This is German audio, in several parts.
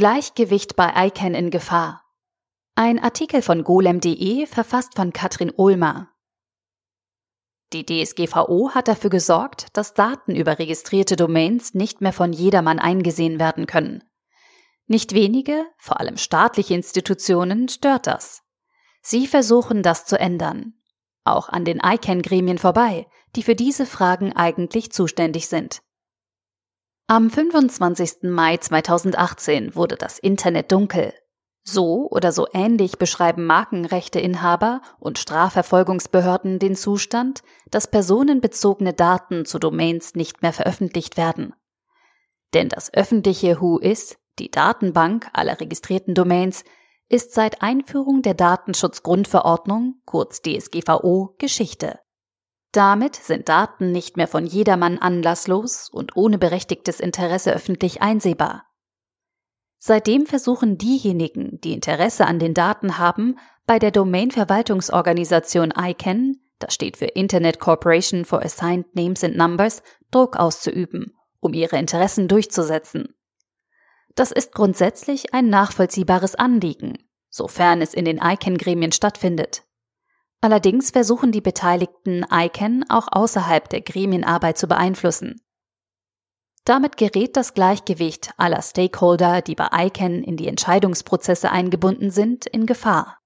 Gleichgewicht bei ICANN in Gefahr. Ein Artikel von golem.de, verfasst von Katrin Ohlmer. Die DSGVO hat dafür gesorgt, dass Daten über registrierte Domains nicht mehr von jedermann eingesehen werden können. Nicht wenige, vor allem staatliche Institutionen, stört das. Sie versuchen, das zu ändern. Auch an den ICANN-Gremien vorbei, die für diese Fragen eigentlich zuständig sind. Am 25. Mai 2018 wurde das Internet dunkel. So oder so ähnlich beschreiben Markenrechteinhaber und Strafverfolgungsbehörden den Zustand, dass personenbezogene Daten zu Domains nicht mehr veröffentlicht werden. Denn das öffentliche Whois, die Datenbank aller registrierten Domains, ist seit Einführung der Datenschutzgrundverordnung, kurz DSGVO, Geschichte. Damit sind Daten nicht mehr von jedermann anlasslos und ohne berechtigtes Interesse öffentlich einsehbar. Seitdem versuchen diejenigen, die Interesse an den Daten haben, bei der Domain-Verwaltungsorganisation ICANN, das steht für Internet Corporation for Assigned Names and Numbers, Druck auszuüben, um ihre Interessen durchzusetzen. Das ist grundsätzlich ein nachvollziehbares Anliegen, sofern es in den ICANN-Gremien stattfindet. Allerdings versuchen die Beteiligten ICANN auch außerhalb der Gremienarbeit zu beeinflussen. Damit gerät das Gleichgewicht aller Stakeholder, die bei ICANN in die Entscheidungsprozesse eingebunden sind, in Gefahr.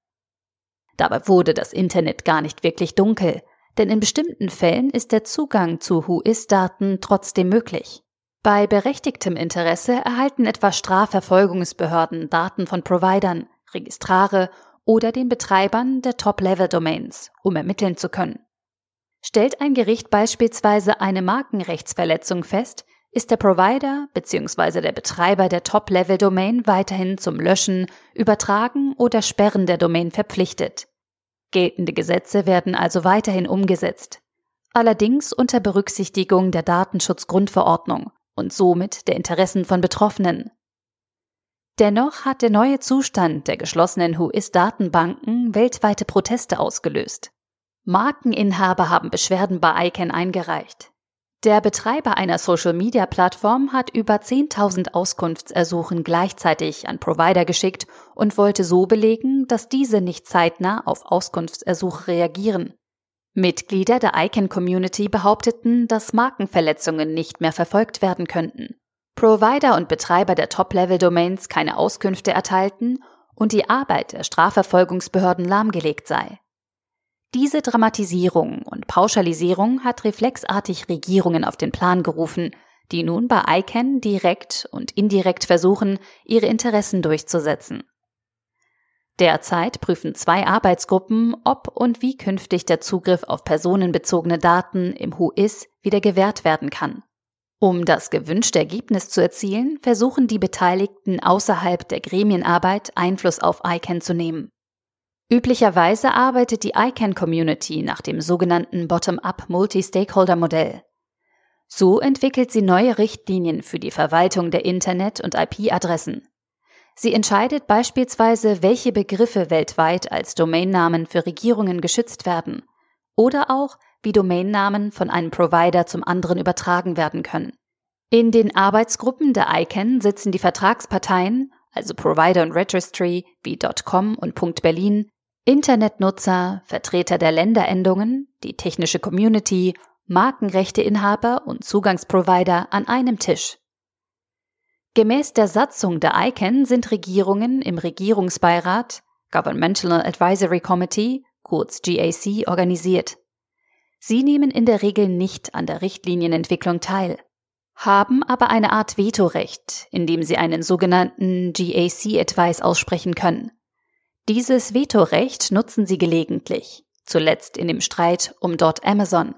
Dabei wurde das Internet gar nicht wirklich dunkel, denn in bestimmten Fällen ist der Zugang zu Whois-Daten trotzdem möglich. Bei berechtigtem Interesse erhalten etwa Strafverfolgungsbehörden Daten von Providern, Registrare oder den Betreibern der Top-Level-Domains, um ermitteln zu können. Stellt ein Gericht beispielsweise eine Markenrechtsverletzung fest, ist der Provider bzw. der Betreiber der Top-Level-Domain weiterhin zum Löschen, Übertragen oder Sperren der Domain verpflichtet. Geltende Gesetze werden also weiterhin umgesetzt, allerdings unter Berücksichtigung der Datenschutzgrundverordnung und somit der Interessen von Betroffenen. Dennoch hat der neue Zustand der geschlossenen Whois-Datenbanken weltweite Proteste ausgelöst. Markeninhaber haben Beschwerden bei ICANN eingereicht. Der Betreiber einer Social-Media-Plattform hat über 10.000 Auskunftsersuchen gleichzeitig an Provider geschickt und wollte so belegen, dass diese nicht zeitnah auf Auskunftsersuche reagieren. Mitglieder der ICANN-Community behaupteten, dass Markenverletzungen nicht mehr verfolgt werden könnten, Provider und Betreiber der Top-Level-Domains keine Auskünfte erteilten und die Arbeit der Strafverfolgungsbehörden lahmgelegt sei. Diese Dramatisierung und Pauschalisierung hat reflexartig Regierungen auf den Plan gerufen, die nun bei ICANN direkt und indirekt versuchen, ihre Interessen durchzusetzen. Derzeit prüfen 2 Arbeitsgruppen, ob und wie künftig der Zugriff auf personenbezogene Daten im Whois wieder gewährt werden kann. Um das gewünschte Ergebnis zu erzielen, versuchen die Beteiligten außerhalb der Gremienarbeit Einfluss auf ICANN zu nehmen. Üblicherweise arbeitet die ICANN-Community nach dem sogenannten Bottom-up-Multi-Stakeholder-Modell. So entwickelt sie neue Richtlinien für die Verwaltung der Internet- und IP-Adressen. Sie entscheidet beispielsweise, welche Begriffe weltweit als Domainnamen für Regierungen geschützt werden oder auch, wie Domainnamen von einem Provider zum anderen übertragen werden können. In den Arbeitsgruppen der ICANN sitzen die Vertragsparteien, also Provider und Registry wie .com und .berlin, Internetnutzer, Vertreter der Länderendungen, die technische Community, Markenrechteinhaber und Zugangsprovider an einem Tisch. Gemäß der Satzung der ICANN sind Regierungen im Regierungsbeirat, Governmental Advisory Committee, kurz GAC, organisiert. Sie nehmen in der Regel nicht an der Richtlinienentwicklung teil, haben aber eine Art Vetorecht, indem sie einen sogenannten GAC-Advice aussprechen können. Dieses Vetorecht nutzen sie gelegentlich, zuletzt in dem Streit um .Amazon.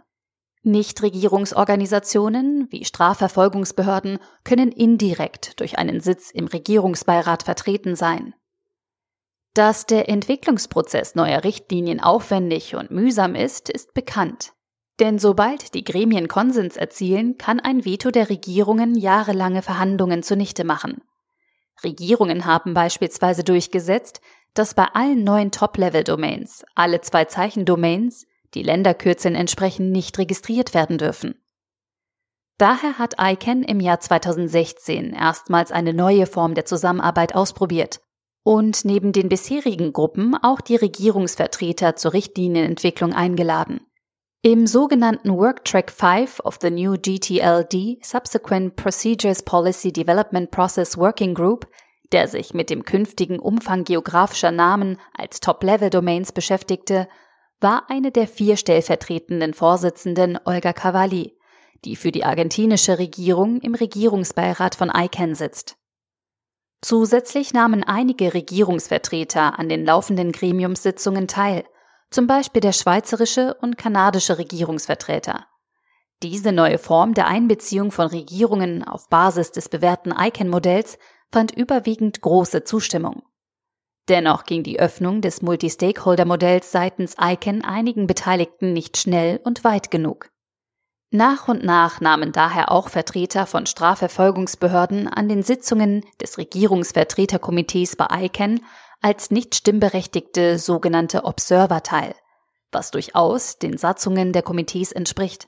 Nichtregierungsorganisationen wie Strafverfolgungsbehörden können indirekt durch einen Sitz im Regierungsbeirat vertreten sein. Dass der Entwicklungsprozess neuer Richtlinien aufwendig und mühsam ist bekannt. Denn sobald die Gremien Konsens erzielen, kann ein Veto der Regierungen jahrelange Verhandlungen zunichte machen. Regierungen haben beispielsweise durchgesetzt, dass bei allen neuen Top-Level-Domains alle 2-Zeichen-Domains, die Länderkürzeln entsprechen, nicht registriert werden dürfen. Daher hat ICANN im Jahr 2016 erstmals eine neue Form der Zusammenarbeit ausprobiert und neben den bisherigen Gruppen auch die Regierungsvertreter zur Richtlinienentwicklung eingeladen. Im sogenannten Worktrack 5 of the New GTLD Subsequent Procedures Policy Development Process Working Group, der sich mit dem künftigen Umfang geografischer Namen als Top-Level-Domains beschäftigte, war eine der 4 stellvertretenden Vorsitzenden Olga Cavalli, die für die argentinische Regierung im Regierungsbeirat von ICANN sitzt. Zusätzlich nahmen einige Regierungsvertreter an den laufenden Gremiumssitzungen teil, zum Beispiel der schweizerische und kanadische Regierungsvertreter. Diese neue Form der Einbeziehung von Regierungen auf Basis des bewährten ICANN-Modells fand überwiegend große Zustimmung. Dennoch ging die Öffnung des Multi-Stakeholder-Modells seitens ICANN einigen Beteiligten nicht schnell und weit genug. Nach und nach nahmen daher auch Vertreter von Strafverfolgungsbehörden an den Sitzungen des Regierungsvertreterkomitees bei ICANN als nicht stimmberechtigte sogenannte Observer teil, was durchaus den Satzungen der Komitees entspricht.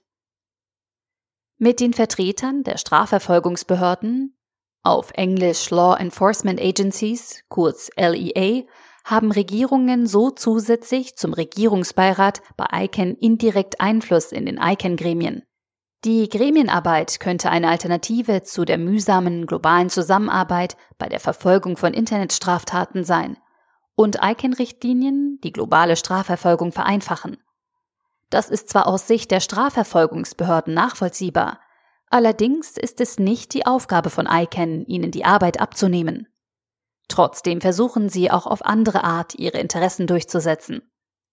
Mit den Vertretern der Strafverfolgungsbehörden, auf Englisch Law Enforcement Agencies, kurz LEA, haben Regierungen so zusätzlich zum Regierungsbeirat bei ICANN indirekt Einfluss in den ICANN-Gremien. Die Gremienarbeit könnte eine Alternative zu der mühsamen globalen Zusammenarbeit bei der Verfolgung von Internetstraftaten sein und ICANN-Richtlinien die globale Strafverfolgung vereinfachen. Das ist zwar aus Sicht der Strafverfolgungsbehörden nachvollziehbar, allerdings ist es nicht die Aufgabe von ICANN, ihnen die Arbeit abzunehmen. Trotzdem versuchen sie auch auf andere Art, ihre Interessen durchzusetzen.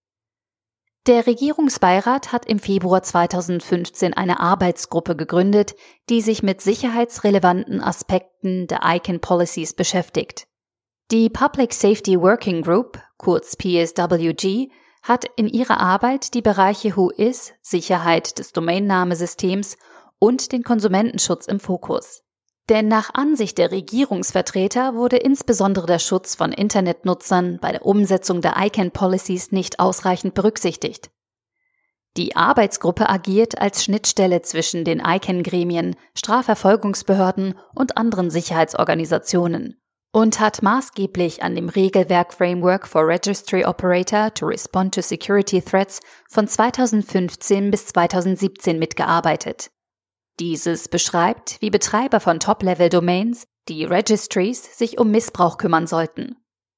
Der Regierungsbeirat hat im Februar 2015 eine Arbeitsgruppe gegründet, die sich mit sicherheitsrelevanten Aspekten der ICANN-Policies beschäftigt. Die Public Safety Working Group, kurz PSWG, hat in ihrer Arbeit die Bereiche WHOIS, Sicherheit des Domainnahmesystems und den Konsumentenschutz im Fokus. Denn nach Ansicht der Regierungsvertreter wurde insbesondere der Schutz von Internetnutzern bei der Umsetzung der ICANN-Policies nicht ausreichend berücksichtigt. Die Arbeitsgruppe agiert als Schnittstelle zwischen den ICANN-Gremien, Strafverfolgungsbehörden und anderen Sicherheitsorganisationen und hat maßgeblich an dem Regelwerk Framework for Registry Operator to Respond to Security Threats von 2015 bis 2017 mitgearbeitet. Dieses beschreibt, wie Betreiber von Top-Level-Domains, die Registries, sich um Missbrauch kümmern sollten.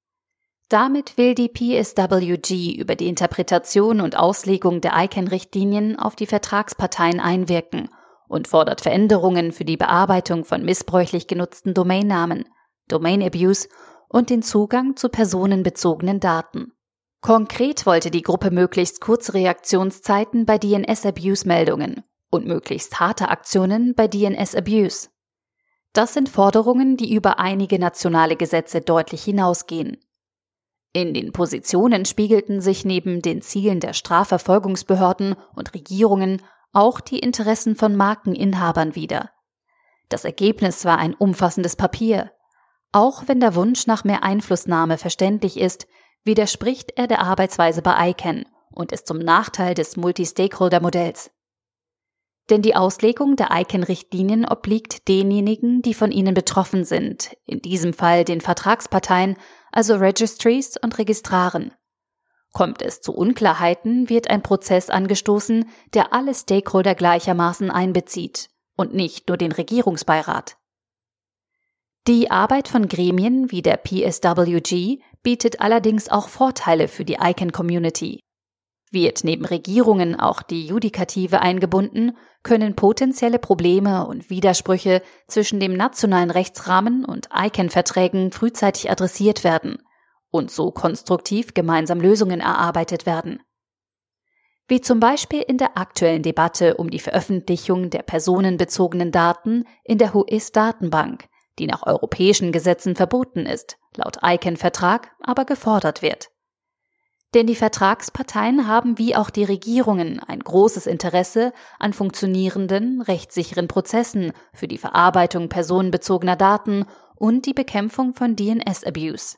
Damit will die PSWG über die Interpretation und Auslegung der ICANN-Richtlinien auf die Vertragsparteien einwirken und fordert Veränderungen für die Bearbeitung von missbräuchlich genutzten Domainnamen, Domain Abuse und den Zugang zu personenbezogenen Daten. Konkret wollte die Gruppe möglichst kurze Reaktionszeiten bei DNS-Abuse-Meldungen und möglichst harte Aktionen bei DNS-Abuse. Das sind Forderungen, die über einige nationale Gesetze deutlich hinausgehen. In den Positionen spiegelten sich neben den Zielen der Strafverfolgungsbehörden und Regierungen auch die Interessen von Markeninhabern wider. Das Ergebnis war ein umfassendes Papier. Auch wenn der Wunsch nach mehr Einflussnahme verständlich ist, widerspricht er der Arbeitsweise bei ICANN und ist zum Nachteil des Multi-Stakeholder-Modells. Denn die Auslegung der ICANN-Richtlinien obliegt denjenigen, die von ihnen betroffen sind, in diesem Fall den Vertragsparteien, also Registries und Registraren. Kommt es zu Unklarheiten, wird ein Prozess angestoßen, der alle Stakeholder gleichermaßen einbezieht und nicht nur den Regierungsbeirat. Die Arbeit von Gremien wie der PSWG bietet allerdings auch Vorteile für die ICANN-Community. Wird neben Regierungen auch die Judikative eingebunden, können potenzielle Probleme und Widersprüche zwischen dem nationalen Rechtsrahmen und ICANN-Verträgen frühzeitig adressiert werden und so konstruktiv gemeinsam Lösungen erarbeitet werden. Wie zum Beispiel in der aktuellen Debatte um die Veröffentlichung der personenbezogenen Daten in der WHOIS-Datenbank, die nach europäischen Gesetzen verboten ist, laut ICANN-Vertrag aber gefordert wird. Denn die Vertragsparteien haben wie auch die Regierungen ein großes Interesse an funktionierenden, rechtssicheren Prozessen für die Verarbeitung personenbezogener Daten und die Bekämpfung von DNS-Abuse.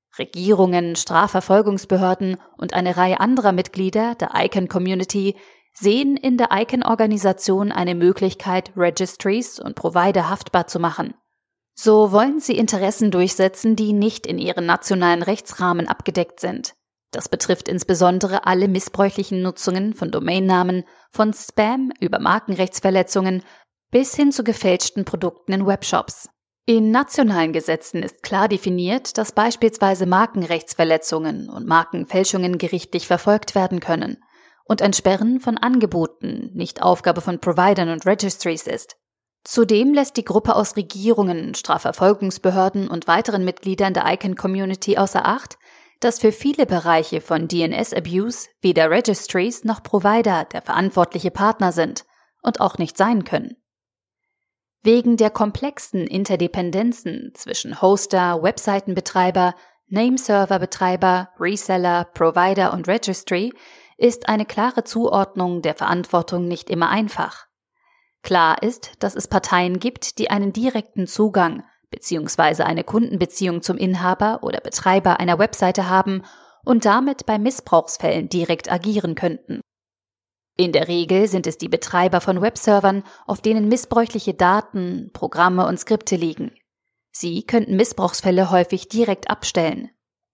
Regierungen, Strafverfolgungsbehörden und eine Reihe anderer Mitglieder der ICANN-Community sehen in der ICANN-Organisation eine Möglichkeit, Registries und Provider haftbar zu machen. So wollen sie Interessen durchsetzen, die nicht in ihren nationalen Rechtsrahmen abgedeckt sind. Das betrifft insbesondere alle missbräuchlichen Nutzungen von Domainnamen, von Spam über Markenrechtsverletzungen bis hin zu gefälschten Produkten in Webshops. In nationalen Gesetzen ist klar definiert, dass beispielsweise Markenrechtsverletzungen und Markenfälschungen gerichtlich verfolgt werden können und ein Sperren von Angeboten nicht Aufgabe von Providern und Registries ist. Zudem lässt die Gruppe aus Regierungen, Strafverfolgungsbehörden und weiteren Mitgliedern der ICANN-Community außer Acht, dass für viele Bereiche von DNS-Abuse weder Registries noch Provider der verantwortliche Partner sind und auch nicht sein können. Wegen der komplexen Interdependenzen zwischen Hoster, Webseitenbetreiber, Nameserverbetreiber, Reseller, Provider und Registry ist eine klare Zuordnung der Verantwortung nicht immer einfach. Klar ist, dass es Parteien gibt, die einen direkten Zugang bzw. eine Kundenbeziehung zum Inhaber oder Betreiber einer Webseite haben und damit bei Missbrauchsfällen direkt agieren könnten. In der Regel sind es die Betreiber von Webservern, auf denen missbräuchliche Daten, Programme und Skripte liegen. Sie könnten Missbrauchsfälle häufig direkt abstellen.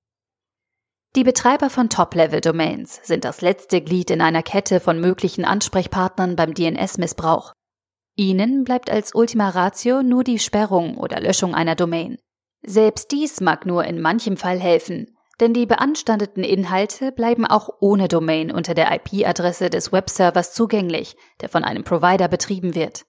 Die Betreiber von Top-Level-Domains sind das letzte Glied in einer Kette von möglichen Ansprechpartnern beim DNS-Missbrauch. Ihnen bleibt als Ultima Ratio nur die Sperrung oder Löschung einer Domain. Selbst dies mag nur in manchem Fall helfen, denn die beanstandeten Inhalte bleiben auch ohne Domain unter der IP-Adresse des Webservers zugänglich, der von einem Provider betrieben wird.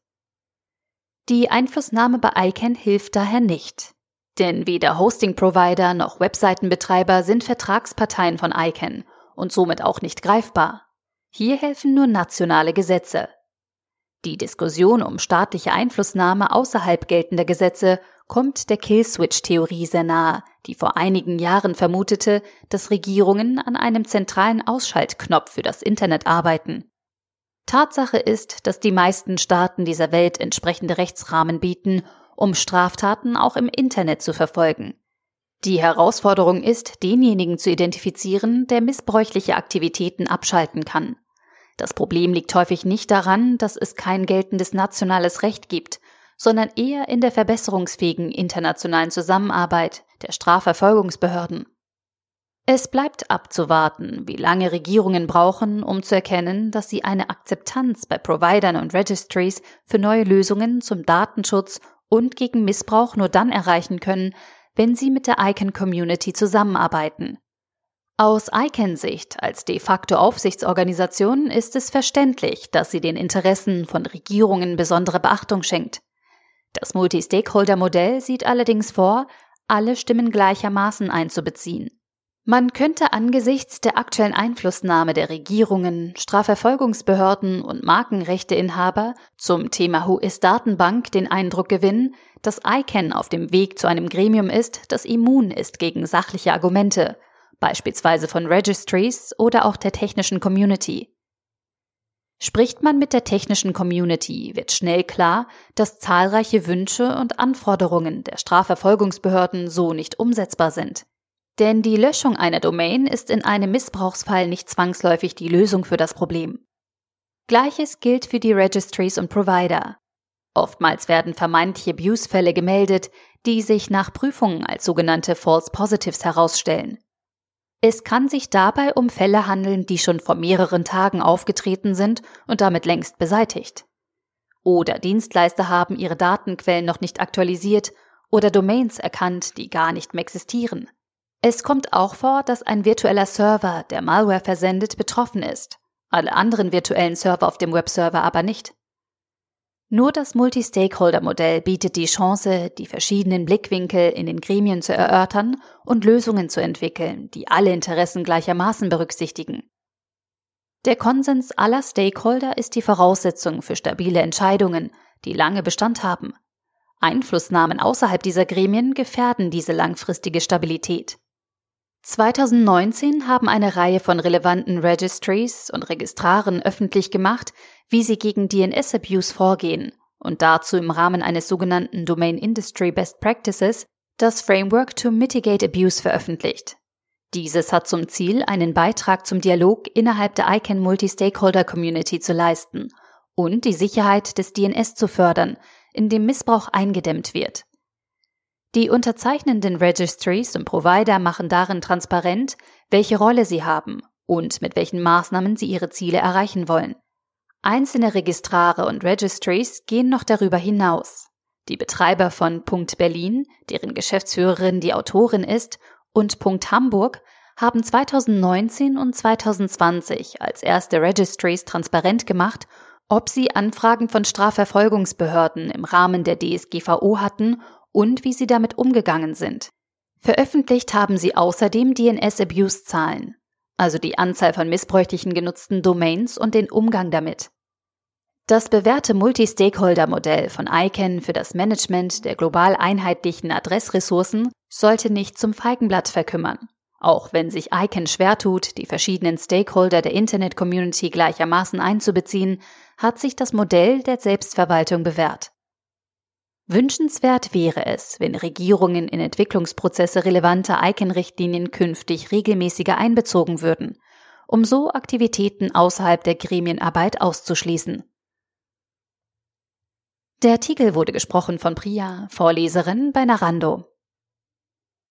Die Einflussnahme bei ICANN hilft daher nicht, denn weder Hosting-Provider noch Webseitenbetreiber sind Vertragsparteien von ICANN und somit auch nicht greifbar. Hier helfen nur nationale Gesetze. Die Diskussion um staatliche Einflussnahme außerhalb geltender Gesetze kommt der Killswitch-Theorie sehr nahe, die vor einigen Jahren vermutete, dass Regierungen an einem zentralen Ausschaltknopf für das Internet arbeiten. Tatsache ist, dass die meisten Staaten dieser Welt entsprechende Rechtsrahmen bieten, um Straftaten auch im Internet zu verfolgen. Die Herausforderung ist, denjenigen zu identifizieren, der missbräuchliche Aktivitäten abschalten kann. Das Problem liegt häufig nicht daran, dass es kein geltendes nationales Recht gibt, sondern eher in der verbesserungsfähigen internationalen Zusammenarbeit der Strafverfolgungsbehörden. Es bleibt abzuwarten, wie lange Regierungen brauchen, um zu erkennen, dass sie eine Akzeptanz bei Providern und Registries für neue Lösungen zum Datenschutz und gegen Missbrauch nur dann erreichen können, wenn sie mit der ICANN-Community zusammenarbeiten. Aus ICANN-Sicht als de facto Aufsichtsorganisation ist es verständlich, dass sie den Interessen von Regierungen besondere Beachtung schenkt. Das Multi-Stakeholder-Modell sieht allerdings vor, alle Stimmen gleichermaßen einzubeziehen. Man könnte angesichts der aktuellen Einflussnahme der Regierungen, Strafverfolgungsbehörden und Markenrechteinhaber zum Thema Who-is-Datenbank den Eindruck gewinnen, dass ICANN auf dem Weg zu einem Gremium ist, das immun ist gegen sachliche Argumente, beispielsweise von Registries oder auch der technischen Community. Spricht man mit der technischen Community, wird schnell klar, dass zahlreiche Wünsche und Anforderungen der Strafverfolgungsbehörden so nicht umsetzbar sind. Denn die Löschung einer Domain ist in einem Missbrauchsfall nicht zwangsläufig die Lösung für das Problem. Gleiches gilt für die Registries und Provider. Oftmals werden vermeintliche Abuse-Fälle gemeldet, die sich nach Prüfungen als sogenannte False Positives herausstellen. Es kann sich dabei um Fälle handeln, die schon vor mehreren Tagen aufgetreten sind und damit längst beseitigt. Oder Dienstleister haben ihre Datenquellen noch nicht aktualisiert oder Domains erkannt, die gar nicht mehr existieren. Es kommt auch vor, dass ein virtueller Server, der Malware versendet, betroffen ist, alle anderen virtuellen Server auf dem Webserver aber nicht. Nur das Multi-Stakeholder-Modell bietet die Chance, die verschiedenen Blickwinkel in den Gremien zu erörtern und Lösungen zu entwickeln, die alle Interessen gleichermaßen berücksichtigen. Der Konsens aller Stakeholder ist die Voraussetzung für stabile Entscheidungen, die lange Bestand haben. Einflussnahmen außerhalb dieser Gremien gefährden diese langfristige Stabilität. 2019 haben eine Reihe von relevanten Registries und Registraren öffentlich gemacht, wie sie gegen DNS-Abuse vorgehen und dazu im Rahmen eines sogenannten Domain Industry Best Practices das Framework to Mitigate Abuse veröffentlicht. Dieses hat zum Ziel, einen Beitrag zum Dialog innerhalb der ICANN Multi-Stakeholder Community zu leisten und die Sicherheit des DNS zu fördern, indem Missbrauch eingedämmt wird. Die unterzeichnenden Registries und Provider machen darin transparent, welche Rolle sie haben und mit welchen Maßnahmen sie ihre Ziele erreichen wollen. Einzelne Registrare und Registries gehen noch darüber hinaus. Die Betreiber von .Berlin, deren Geschäftsführerin die Autorin ist, und .Hamburg haben 2019 und 2020 als erste Registries transparent gemacht, ob sie Anfragen von Strafverfolgungsbehörden im Rahmen der DSGVO hatten und wie sie damit umgegangen sind. Veröffentlicht haben sie außerdem DNS-Abuse-Zahlen, also die Anzahl von missbräuchlichen genutzten Domains und den Umgang damit. Das bewährte Multi-Stakeholder-Modell von ICANN für das Management der global einheitlichen Adressressourcen sollte nicht zum Feigenblatt verkümmern. Auch wenn sich ICANN schwer tut, die verschiedenen Stakeholder der Internet-Community gleichermaßen einzubeziehen, hat sich das Modell der Selbstverwaltung bewährt. Wünschenswert wäre es, wenn Regierungen in Entwicklungsprozesse relevanter ICANN-Richtlinien künftig regelmäßiger einbezogen würden, um so Aktivitäten außerhalb der Gremienarbeit auszuschließen. Der Artikel wurde gesprochen von Priya, Vorleserin bei Narando.